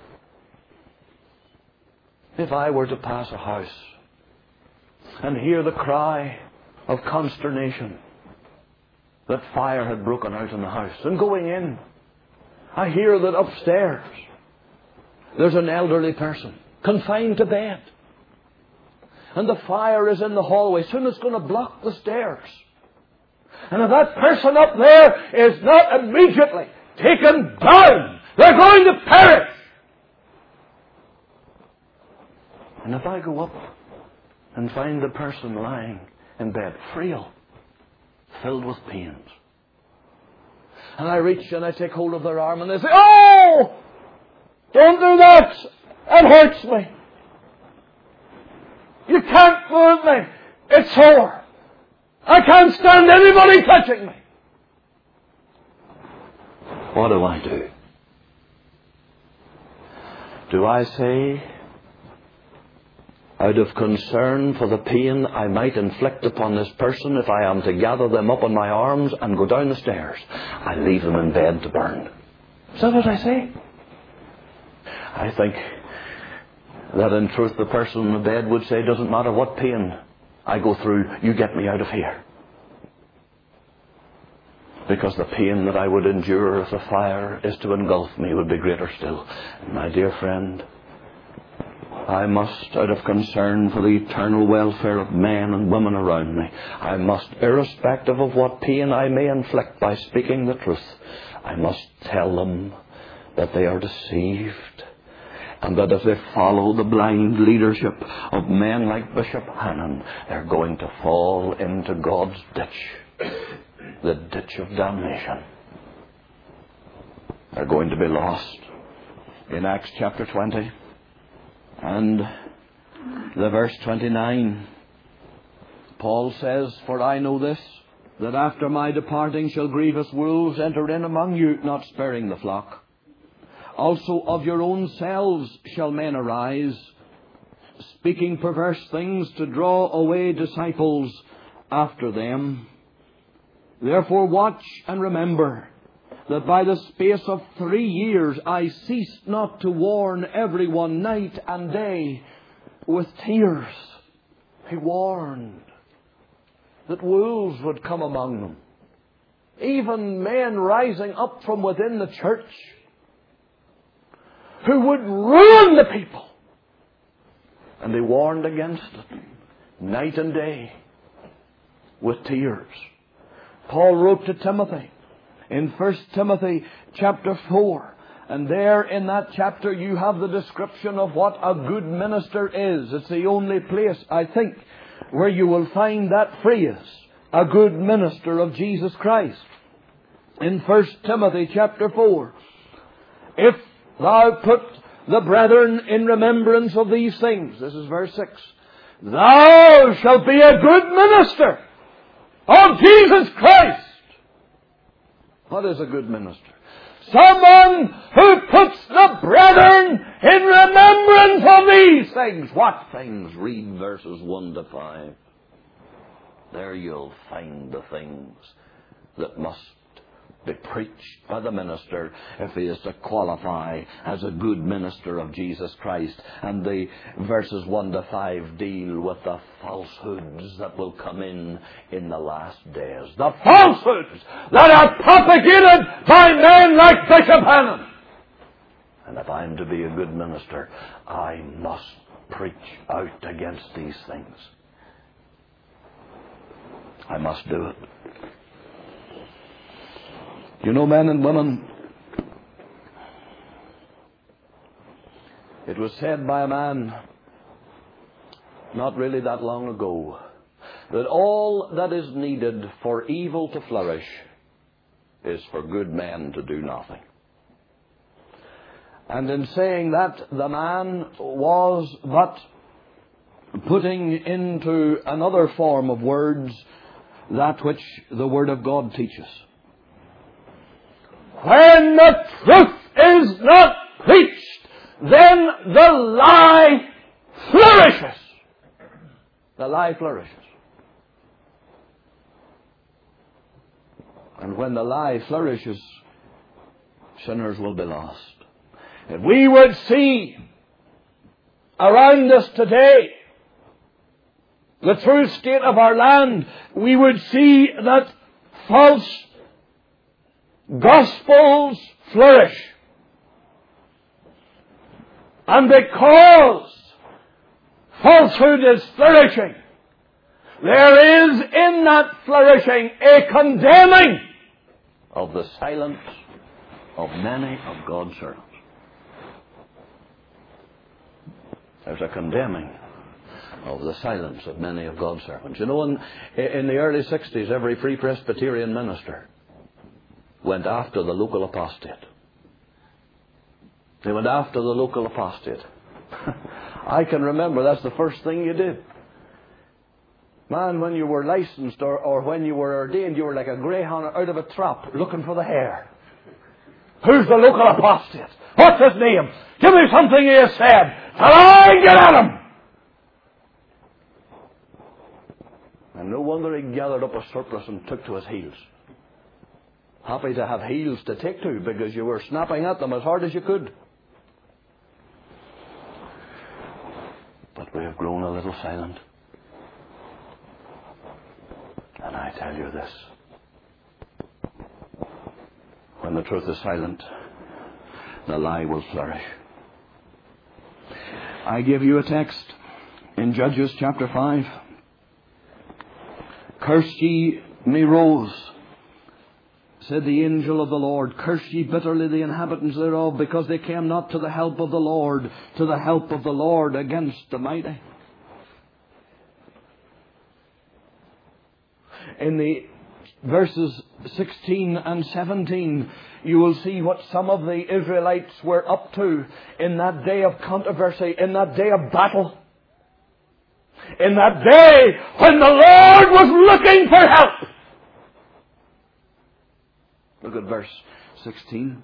If I were to pass a house and hear the cry of consternation that fire had broken out in the house, and going in, I hear that upstairs there's an elderly person confined to bed, and the fire is in the hallway. Soon it's going to block the stairs. And if that person up there is not immediately taken down, they're going to perish. And if I go up and find the person lying in bed, frail, filled with pains, and I reach and I take hold of their arm and they say, oh, don't do that. It hurts me. You can't move me. It's sore. I can't stand anybody touching me. What do I do? Do I say, out of concern for the pain I might inflict upon this person if I am to gather them up in my arms and go down the stairs, I leave them in bed to burn? Is that what I say? I think that in truth the person in the bed would say, doesn't matter what pain I go through, you get me out of here. Because the pain that I would endure if the fire is to engulf me would be greater still. My dear friend, I must, out of concern for the eternal welfare of men and women around me, I must, irrespective of what pain I may inflict by speaking the truth, I must tell them that they are deceived, and that if they follow the blind leadership of men like Bishop Hannon, they're going to fall into God's ditch, the ditch of damnation. They're going to be lost. In Acts chapter twenty and the verse twenty-nine, Paul says, for I know this, that after my departing shall grievous wolves enter in among you, not sparing the flock. Also of your own selves shall men arise, speaking perverse things to draw away disciples after them. Therefore watch and remember that by the space of three years I ceased not to warn everyone night and day with tears, he warned that wolves would come among them. Even men rising up from within the church who would ruin the people. And he warned against it night and day with tears. Paul wrote to Timothy in First Timothy chapter four. And there in that chapter you have the description of what a good minister is. It's the only place, I think, where you will find that phrase, a good minister of Jesus Christ. In First Timothy chapter four, if thou put the brethren in remembrance of these things, this is verse six, thou shalt be a good minister of Jesus Christ. What is a good minister? Someone who puts the brethren in remembrance of these things. What things? Read verses one to five. There you'll find the things that must be preached by the minister if he is to qualify as a good minister of Jesus Christ. And the verses one to five deal with the falsehoods that will come in in the last days. The falsehoods that are propagated by men like Bishop Hannon. And if I'm to be a good minister, I must preach out against these things. I must do it. You know, men and women, it was said by a man not really that long ago that all that is needed for evil to flourish is for good men to do nothing. And in saying that, the man was but putting into another form of words that which the Word of God teaches. When the truth is not preached, then the lie flourishes. The lie flourishes. And when the lie flourishes, sinners will be lost. If we would see around us today the true state of our land, we would see that false gospels flourish. And because falsehood is flourishing, there is in that flourishing a condemning of the silence of many of God's servants. There's a condemning of the silence of many of God's servants. You know, in, in the early sixties, every Free Presbyterian minister went after the local apostate. They went after the local apostate. I can remember that's the first thing you did. Man, when you were licensed or, or when you were ordained, you were like a greyhound out of a trap looking for the hare. Who's the local apostate? What's his name? Give me something he has said. Till I get at him. And no wonder he gathered up a surplus and took to his heels. Happy to have heels to take to because you were snapping at them as hard as you could. But we have grown a little silent. And I tell you this. When the truth is silent, the lie will flourish. I give you a text in Judges chapter five. Curse ye me rose, said the angel of the Lord. Curse ye bitterly the inhabitants thereof, because they came not to the help of the Lord, to the help of the Lord against the mighty. In the verses sixteen and seventeen, you will see what some of the Israelites were up to in that day of controversy, in that day of battle. In that day when the Lord was looking for help. Look at verse sixteen.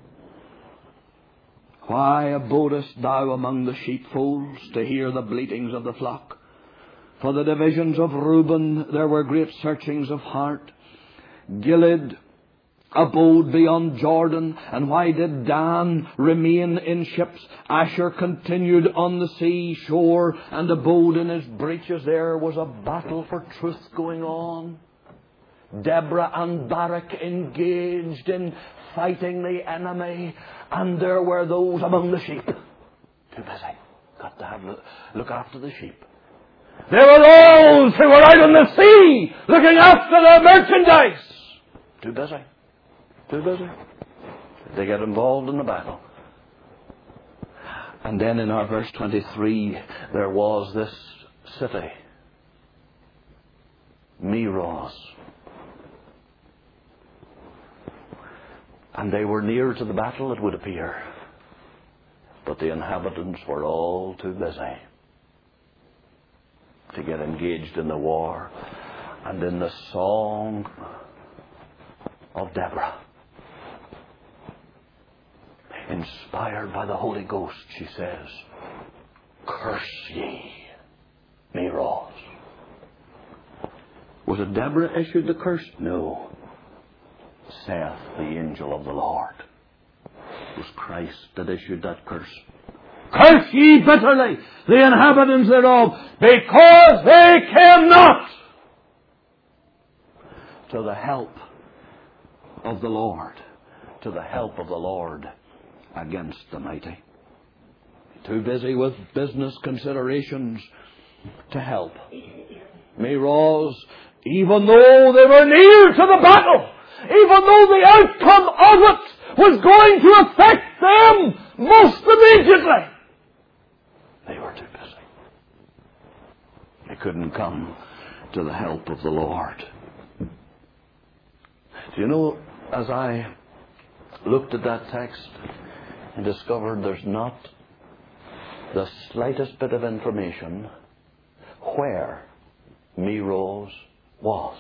Why abodest thou among the sheepfolds to hear the bleatings of the flock? For the divisions of Reuben there were great searchings of heart. Gilead abode beyond Jordan? And why did Dan remain in ships? Asher continued on the sea shore and abode in his breaches. There was a battle for truth going on. Deborah and Barak engaged in fighting the enemy, and there were those among the sheep. Too busy. Got to have look after the sheep. There were those who were out on the sea looking after the merchandise. Too busy. Too busy. They get involved in the battle. And then in our verse twenty-three, there was this city, Meroz. And they were near to the battle, it would appear. But the inhabitants were all too busy to get engaged in the war and in the song of Deborah. Inspired by the Holy Ghost, she says, "Curse ye, Meroz." Was it Deborah issued the curse? No. Saith the angel of the Lord. It was Christ that issued that curse. "Curse ye bitterly the inhabitants thereof, because they came not to the help of the Lord." To the help of the Lord against the mighty. Too busy with business considerations to help. Meroz, even though they were near to the battle, even though the outcome of it was going to affect them most immediately, they were too busy. They couldn't come to the help of the Lord. Do you know, as I looked at that text and discovered there's not the slightest bit of information where Meroz was.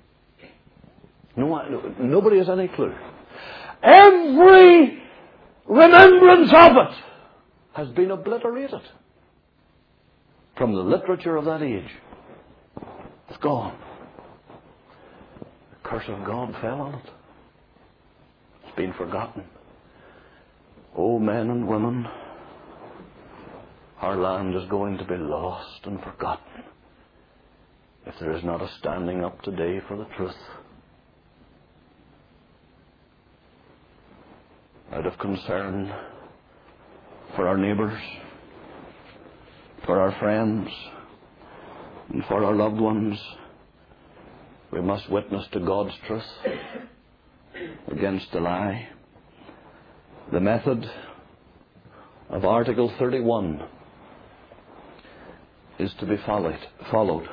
No, nobody has any clue. Every remembrance of it has been obliterated from the literature of that age. It's gone. The curse of God fell on it. It's been forgotten. Oh, men and women, our land is going to be lost and forgotten if there is not a standing up today for the truth. Out of concern for our neighbours, for our friends, and for our loved ones, we must witness to God's truth against the lie. The method of Article thirty-one is to be followed. followed.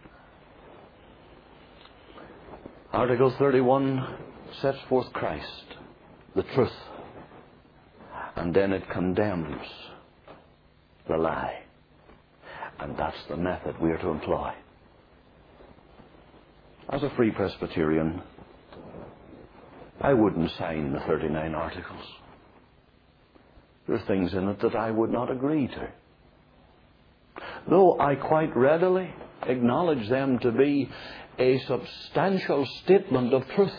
Article thirty-one sets forth Christ, the truth, and then it condemns the lie. And that's the method we are to employ. As a Free Presbyterian, I wouldn't sign the thirty-nine Articles. There are things in it that I would not agree to, though I quite readily acknowledge them to be a substantial statement of truth.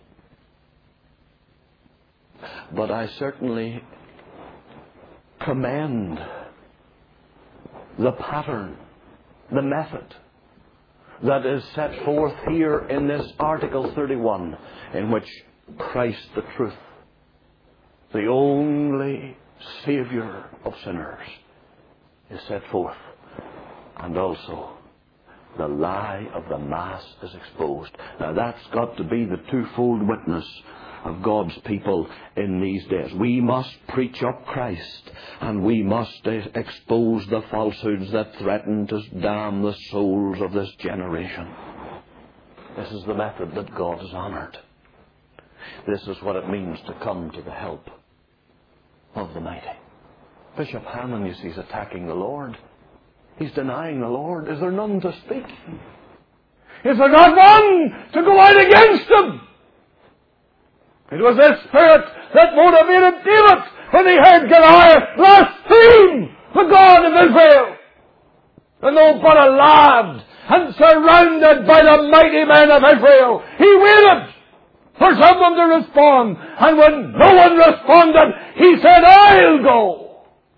But I certainly commend the pattern, the method that is set forth here in this Article thirty-one, in which Christ the truth, the only Saviour of sinners, is set forth. And also the lie of the mass is exposed. Now that's got to be the twofold witness of God's people in these days. We must preach up Christ, and we must expose the falsehoods that threaten to damn the souls of this generation. This is the method that God has honoured. This is what it means to come to the help of the mighty. Bishop Hammond, you see, is attacking the Lord. He's denying the Lord. Is there none to speak? Is there not one to go out against him? It was this spirit that motivated David when he heard Goliath blaspheme the God of Israel. And though but a lad and surrounded by the mighty men of Israel, he waited for someone to respond. And when no one responded, he said, I'll go.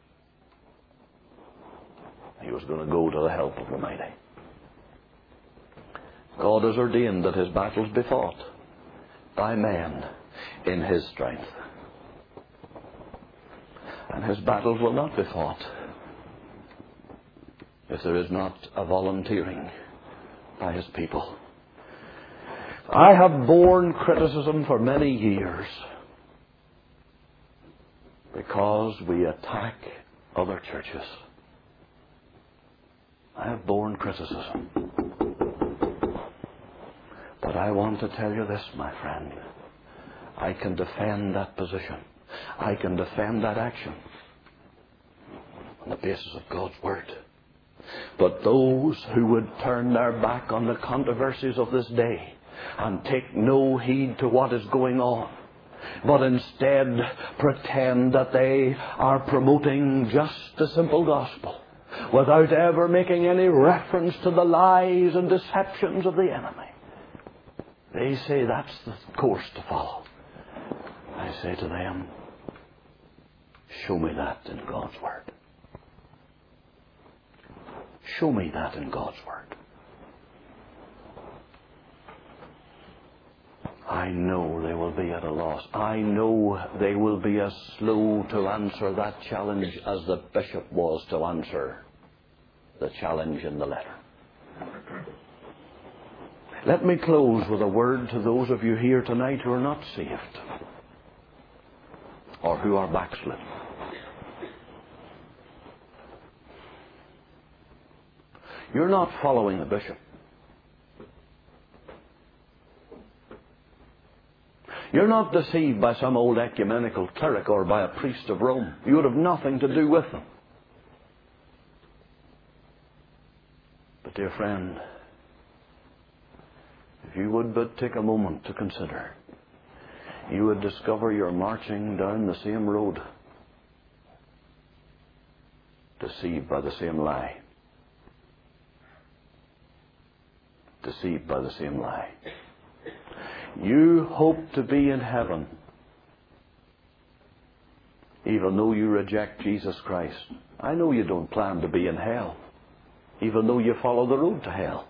He was going to go to the help of the mighty. God has ordained that his battles be fought by man in his strength. And his battles will not be fought if there is not a volunteering by his people. I have borne criticism for many years because we attack other churches. I have borne criticism. But I want to tell you this, my friend. I can defend that position. I can defend that action on the basis of God's Word. But those who would turn their back on the controversies of this day and take no heed to what is going on, but instead pretend that they are promoting just the simple gospel without ever making any reference to the lies and deceptions of the enemy, they say that's the course to follow. I say to them, show me that in God's Word. Show me that in God's Word. I know they will be at a loss. I know they will be as slow to answer that challenge as the bishop was to answer the challenge in the letter. Let me close with a word to those of you here tonight who are not saved or who are backslidden. You're not following the bishop. You're not deceived by some old ecumenical cleric or by a priest of Rome. You would have nothing to do with them. But dear friend, if you would but take a moment to consider, you would discover you're marching down the same road, deceived by the same lie. Deceived by the same lie. You hope to be in heaven, even though you reject Jesus Christ. I know you don't plan to be in hell, even though you follow the road to hell.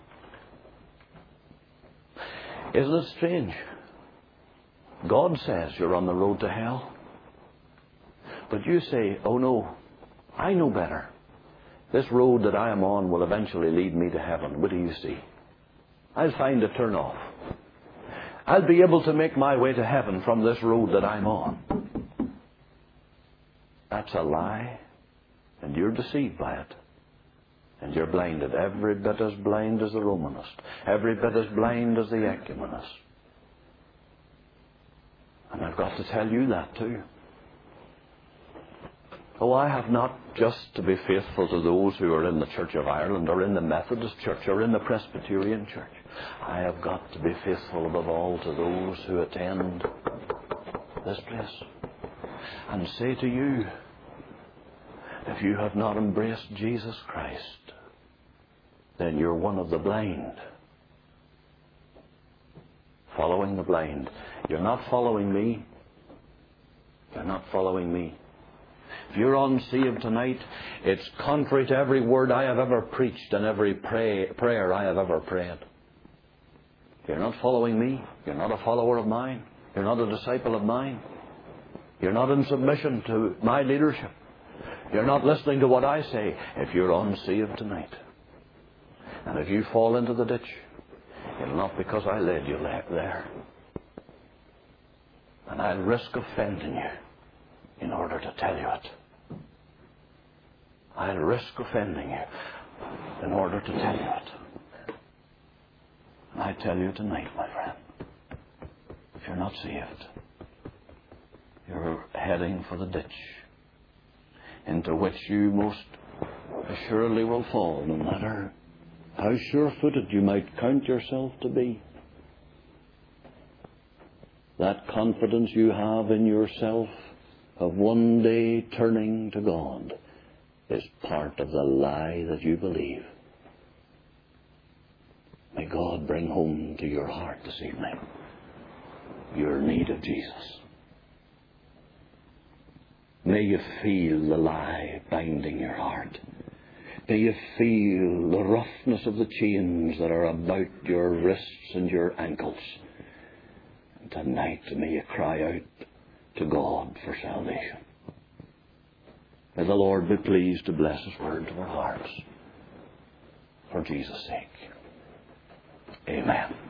Isn't it strange? God says you're on the road to hell, but you say, oh no, I know better. This road that I am on will eventually lead me to heaven. What do you see? I'll find a turn off. I'll be able to make my way to heaven from this road that I'm on. That's a lie, and you're deceived by it. And you're blinded, every bit as blind as the Romanist, every bit as blind as the ecumenist. And I've got to tell you that too. Oh, I have not just to be faithful to those who are in the Church of Ireland or in the Methodist Church or in the Presbyterian Church. I have got to be faithful above all to those who attend this place. And say to you, if you have not embraced Jesus Christ, then you're one of the blind. Following the blind. You're not following me. You're not following me. If you're unsaved tonight, it's contrary to every word I have ever preached and every pray, prayer I have ever prayed. You're not following me. You're not a follower of mine. You're not a disciple of mine. You're not in submission to my leadership. You're not listening to what I say. If you're unsaved tonight, and if you fall into the ditch, it'll not because I led you there. And I'll risk offending you in order to tell you it. I'll risk offending you in order to tell you it. And I tell you tonight, my friend, if you're not saved, you're heading for the ditch into which you most assuredly will fall, no matter how sure-footed you might count yourself to be. That confidence you have in yourself of one day turning to God is part of the lie that you believe. May God bring home to your heart this evening your need of Jesus. May you feel the lie binding your heart. May you feel the roughness of the chains that are about your wrists and your ankles. And tonight may you cry out to God for salvation. May the Lord be pleased to bless His word to our hearts. For Jesus' sake. Amen.